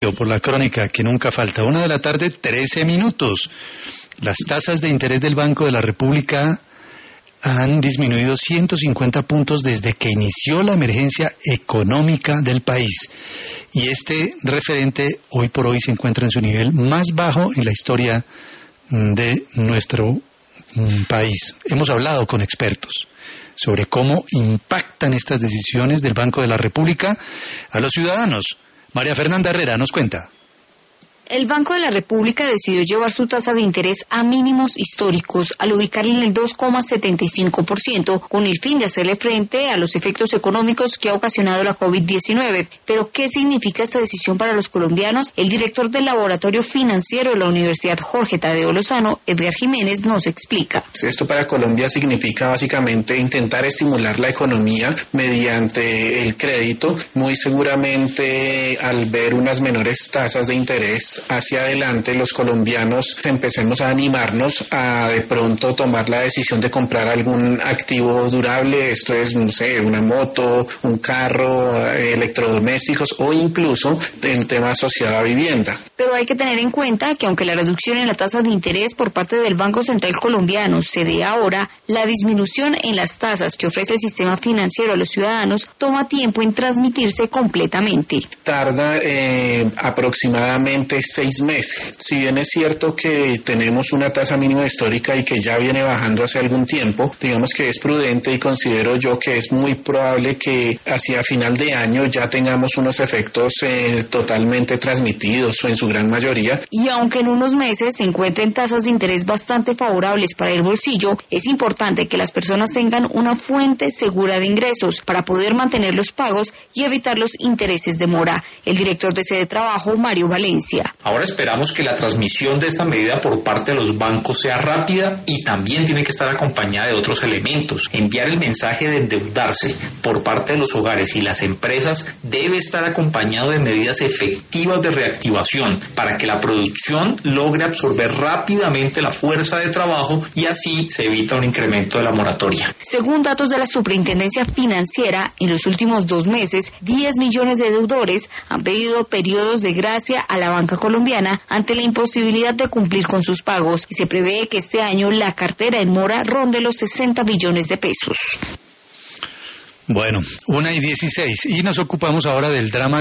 Por la crónica que nunca falta, 1:13 p.m. Las tasas de interés del Banco de la República han disminuido 150 puntos desde que inició la emergencia económica del país. Y este referente hoy por hoy se encuentra en su nivel más bajo en la historia de nuestro país. Hemos hablado con expertos sobre cómo impactan estas decisiones del Banco de la República a los ciudadanos. María Fernanda Herrera nos cuenta. El Banco de la República decidió llevar su tasa de interés a mínimos históricos al ubicarla en el 2,75% con el fin de hacerle frente a los efectos económicos que ha ocasionado la COVID-19. Pero, ¿qué significa esta decisión para los colombianos? El director del Laboratorio Financiero de la Universidad Jorge Tadeo Lozano, Edgar Jiménez, nos explica. Esto para Colombia significa básicamente intentar estimular la economía mediante el crédito. Muy seguramente al ver unas menores tasas de interés hacia adelante, los colombianos empecemos a animarnos a de pronto tomar la decisión de comprar algún activo durable. Esto es, no sé, una moto, un carro, electrodomésticos o incluso el tema asociado a vivienda. Pero hay que tener en cuenta que aunque la reducción en la tasa de interés por parte del Banco Central Colombiano se dé ahora, la disminución en las tasas que ofrece el sistema financiero a los ciudadanos toma tiempo en transmitirse completamente. Tarda aproximadamente 6 meses. Si bien es cierto que tenemos una tasa mínima histórica y que ya viene bajando hace algún tiempo, digamos que es prudente y considero yo que es muy probable que hacia final de año ya tengamos unos efectos totalmente transmitidos o en su gran mayoría. Y aunque en unos meses se encuentren tasas de interés bastante favorables para el bolsillo, es importante que las personas tengan una fuente segura de ingresos para poder mantener los pagos y evitar los intereses de mora. El director de Sede Trabajo, Mario Valencia. Ahora esperamos que la transmisión de esta medida por parte de los bancos sea rápida y también tiene que estar acompañada de otros elementos. Enviar el mensaje de endeudarse por parte de los hogares y las empresas debe estar acompañado de medidas efectivas de reactivación para que la producción logre absorber rápidamente la fuerza de trabajo y así se evita un incremento de la moratoria. Según datos de la Superintendencia Financiera, en los últimos 2 meses, 10 millones de deudores han pedido periodos de gracia a la banca colombiana ante la imposibilidad de cumplir con sus pagos y se prevé que este año la cartera en mora ronde los 60 billones de pesos. Bueno, 1:16 y nos ocupamos ahora del drama